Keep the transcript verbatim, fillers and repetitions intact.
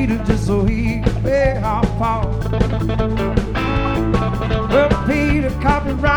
Peter just so he could pay our Paul. Well, Peter copyright